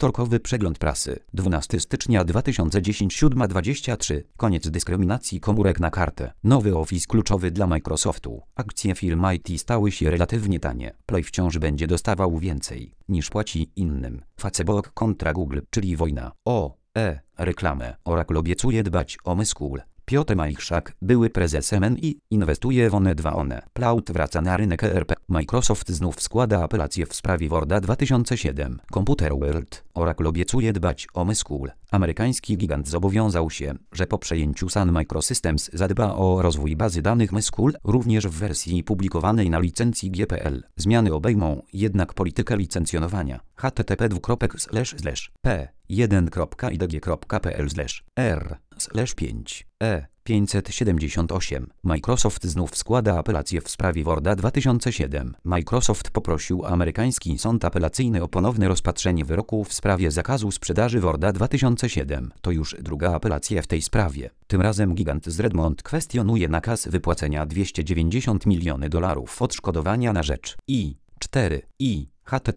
Wtorkowy przegląd prasy. 12 stycznia 2010 7:23. Koniec dyskryminacji komórek na kartę. Nowy Office kluczowy dla Microsoftu. Akcje firm IT stały się relatywnie tanie. Play wciąż będzie dostawał więcej niż płaci innym. Facebook kontra Google, czyli wojna. Reklamę. Oracle obiecuje dbać o MySQL. Piotr Majchrzak, były prezes MNI, inwestuje w One2One. Cloud wraca na rynek ERP. Microsoft znów składa apelację w sprawie Worda 2007. Computer World. Oracle obiecuje dbać o MySQL. Amerykański gigant zobowiązał się, że po przejęciu Sun Microsystems zadba o rozwój bazy danych MySQL, również w wersji publikowanej na licencji GPL. Zmiany obejmą jednak politykę licencjonowania. http://p1.idg.pl/r/578. Microsoft znów składa apelację w sprawie Worda 2007. Microsoft poprosił amerykański sąd apelacyjny o ponowne rozpatrzenie wyroku w sprawie zakazu sprzedaży Worda 2007. To już druga apelacja w tej sprawie. Tym razem gigant z Redmond kwestionuje nakaz wypłacenia $290 milionów odszkodowania na rzecz I4I.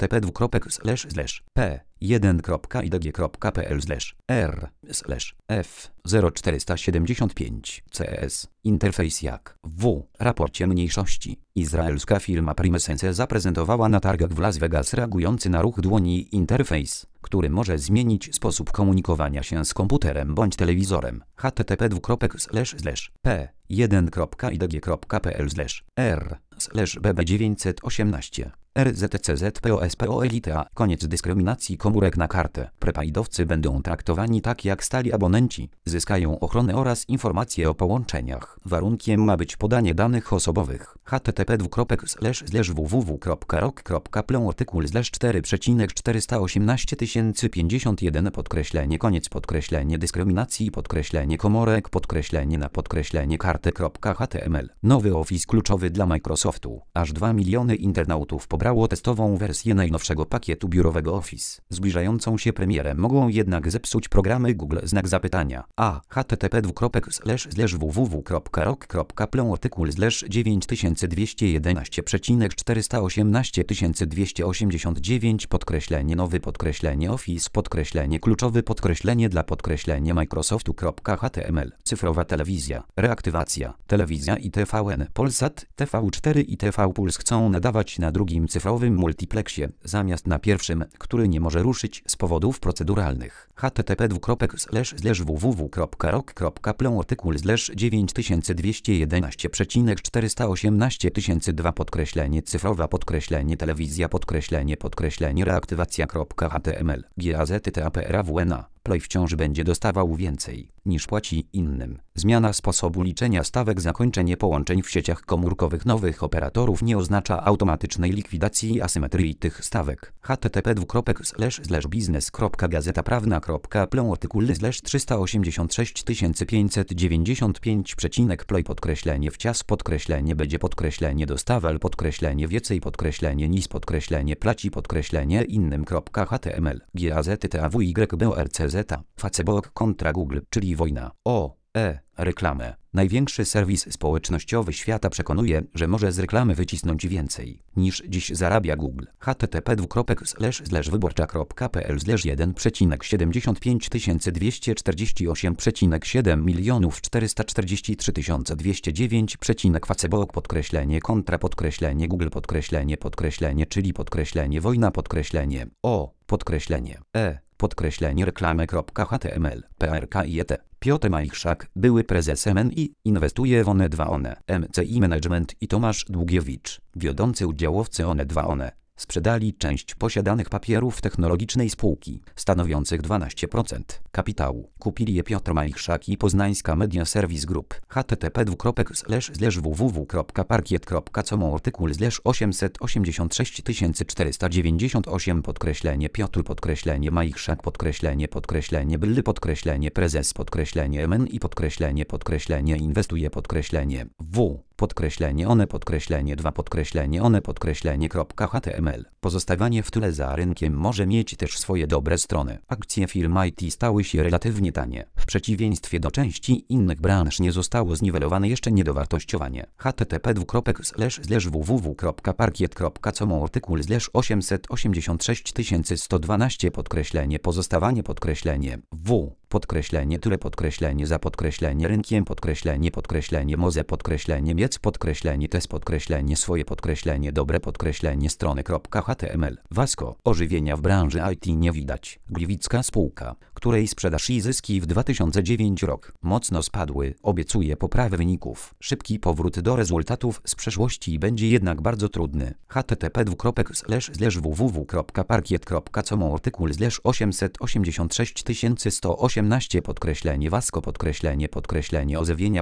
http://p1.idg.pl/r/f0475 CS. Interfejs jak w raporcie mniejszości. Izraelska firma Primesense zaprezentowała na targach w Las Vegas reagujący na ruch dłoni interfejs, który może zmienić sposób komunikowania się z komputerem bądź telewizorem. http://p1.idg.pl/r/bb918 RZCZPOSPOLITA. Koniec dyskryminacji komórek na kartę. Prepaidowcy będą traktowani tak jak stali abonenci. Zyskają ochronę oraz informacje o połączeniach. Warunkiem ma być podanie danych osobowych. http://www.rok.pl/4,415051 dyskryminacji komórek na kartę.html. Nowy Office kluczowy dla Microsoftu. Aż 2 miliony internautów pobrało testową wersję najnowszego pakietu biurowego Office. Zbliżającą się premierę mogą jednak zepsuć programy Google? http://www.rok.pl/9218.418.289 Office kluczowy dla Microsoftu.html. Cyfrowa telewizja. Reaktywacja. Telewizja i TVN, Polsat, TV4 i TV Puls chcą nadawać na drugim cyfrowym multiplexie, zamiast na pierwszym, który nie może ruszyć z powodów proceduralnych. http://www.rok.pl/9218.418.2 cyfrowa telewizja reaktywacja.html. GAZTAPRAWNA. Play wciąż będzie dostawał więcej niż płaci innym. Zmiana sposobu liczenia stawek. Zakończenie połączeń w sieciach komórkowych nowych operatorów nie oznacza automatycznej likwidacji asymetrii tych stawek. http://biznes.gazeta.prawna.pl/386595 wcias będzie dostawal nis placi innym.html. GAZTAWYBORCZ. Facebook kontra Google, czyli wojna. Reklamę. Największy serwis społecznościowy świata przekonuje, że może z reklamy wycisnąć więcej niż dziś zarabia Google. http://www.facebook.pl/1,453,428,Facebook_Google_czyli wojna reklamy.html. PRKIET. Piotr Majchrzak, były prezes MNI, inwestuje w One2One. MCI Management i Tomasz Długiewicz, wiodący udziałowcy One2One, sprzedali część posiadanych papierów technologicznej spółki, stanowiących 12% kapitału. Kupili je Piotr Majchrzak i Poznańska Media Service Group. http://www.parkiet.com/886 Piotr Majchrzak Bylly prezes MNI inwestuje w One.html. Pozostawanie w tyle za rynkiem może mieć też swoje dobre strony. Akcje firm IT stały się relatywnie tanie. W przeciwieństwie do części innych branż nie zostało zniwelowane jeszcze niedowartościowanie. http://www.parkiet.com/886 pozostawanie w za rynkiem moze miec test swoje dobre strony.html. Wasko. Ożywienia w branży IT nie widać. Gliwicka spółka, której sprzedaż i zyski w 2009 rok mocno spadły, obiecuje poprawę wyników. Szybki powrót do rezultatów z przeszłości będzie jednak bardzo trudny. http://www.parkiet.com/886118 wasko ożywienia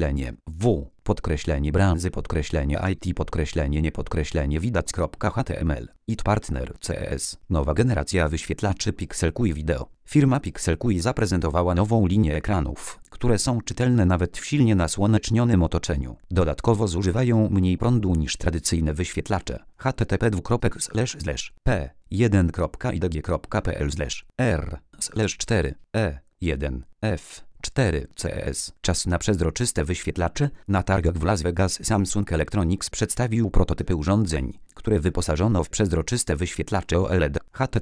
branży IT nie widać.html. IT Partner CES. Nowa generacja wyświetlaczy Pixelqui Video. Firma Pixelqui zaprezentowała nową linię ekranów, które są czytelne nawet w silnie nasłonecznionym otoczeniu. Dodatkowo zużywają mniej prądu niż tradycyjne wyświetlacze. http://p1.idg.pl/r/4e1f4 CES. Czas na przezroczyste wyświetlacze. Na targach w Las Vegas Samsung Electronics przedstawił prototypy urządzeń, które wyposażono w przezroczyste wyświetlacze OLED.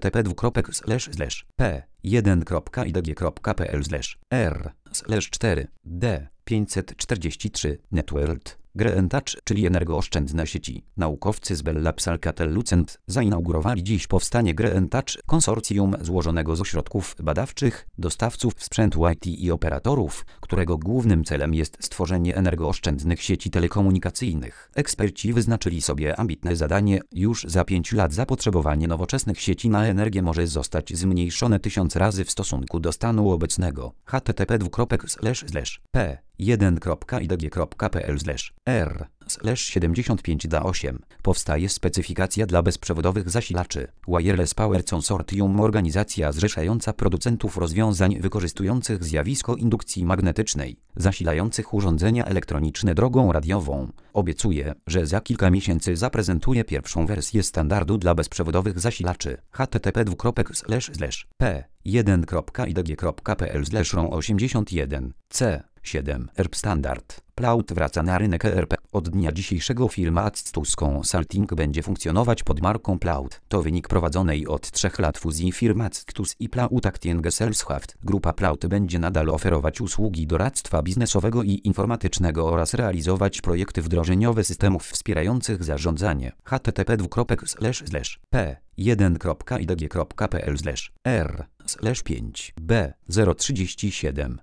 http://p1.idg.pl/r/4d543 Networld. Green Touch, czyli energooszczędne sieci. Naukowcy z Bell Labs Alcatel-Lucent zainaugurowali dziś powstanie Green Touch, konsorcjum złożonego z ośrodków badawczych, dostawców sprzętu IT i operatorów, którego głównym celem jest stworzenie energooszczędnych sieci telekomunikacyjnych. Eksperci wyznaczyli sobie ambitne zadanie. Już za 5 lat zapotrzebowanie nowoczesnych sieci na energię może zostać zmniejszone 1000 razy w stosunku do stanu obecnego. http://p1.idg.pl/r/75 powstaje specyfikacja dla bezprzewodowych zasilaczy. Wireless Power Consortium, organizacja zrzeszająca producentów rozwiązań wykorzystujących zjawisko indukcji magnetycznej, zasilających urządzenia elektroniczne drogą radiową, obiecuje, że za kilka miesięcy zaprezentuje pierwszą wersję standardu dla bezprzewodowych zasilaczy. http://p1.idg.pl/81 C7 ERP Standard. Plaut wraca na rynek ERP. Od dnia dzisiejszego firma Actus Consulting będzie funkcjonować pod marką Plaut. To wynik prowadzonej od 3 lat fuzji firm Actus i Plaut Aktiengesellschaft. Grupa Plaut będzie nadal oferować usługi doradztwa biznesowego i informatycznego oraz realizować projekty wdrożeniowe systemów wspierających zarządzanie. http://p1.idg.pl/r/5b037